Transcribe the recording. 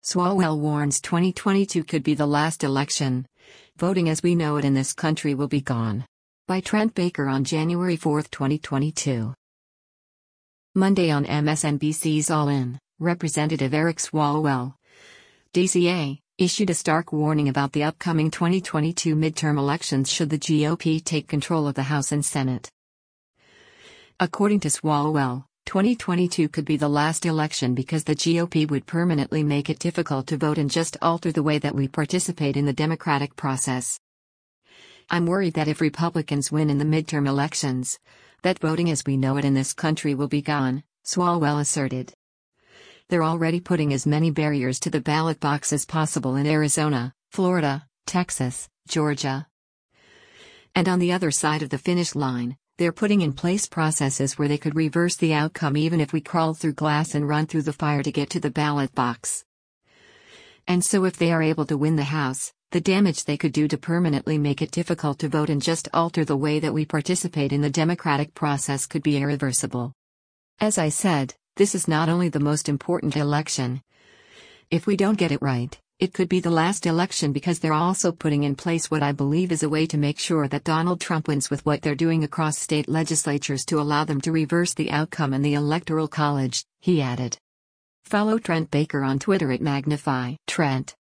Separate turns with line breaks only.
Swalwell warns 2022 could be the last election. Voting as we know it in this country will be gone. By Trent Baker on January 4, 2022. Monday on MSNBC's All In, Representative Eric Swalwell, DCA, issued a stark warning about the upcoming 2022 midterm elections should the GOP take control of the House and Senate. According to Swalwell, 2022 could be the last election because the GOP would permanently make it difficult to vote and just alter the way that we participate in the democratic process. I'm worried that if Republicans win in the midterm elections, that voting as we know it in this country will be gone, Swalwell asserted. They're already putting as many barriers to the ballot box as possible in Arizona, Florida, Texas, Georgia. And on the other side of the finish line, they're putting in place processes where they could reverse the outcome even if we crawl through glass and run through the fire to get to the ballot box. And so if they are able to win the House, the damage they could do to permanently make it difficult to vote and just alter the way that we participate in the democratic process could be irreversible. As I said, this is not only the most important election. If we don't get it right, it could be the last election because they're also putting in place what I believe is a way to make sure that Donald Trump wins with what they're doing across state legislatures to allow them to reverse the outcome in the Electoral College, he added. Follow Trent Baker on Twitter at Magnify Trent.